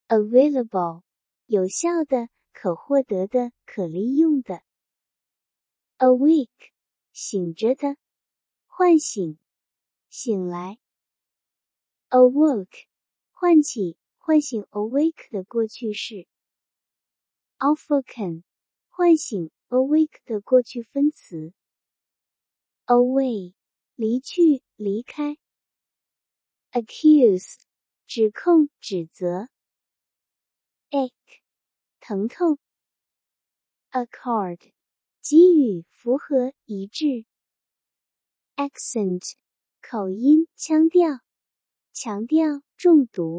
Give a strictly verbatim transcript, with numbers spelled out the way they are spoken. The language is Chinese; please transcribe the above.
available 有效的、可获得的、可利用的。awake 醒着的，唤醒，醒来。awoke 唤起，唤醒 awake 的过去式。awoken 唤醒 awake 的过去分词。away 离去，离开。accuse 指控，指责。ache 疼痛。accord 给予，符合，一致。accent 口音，腔调，强调，重读。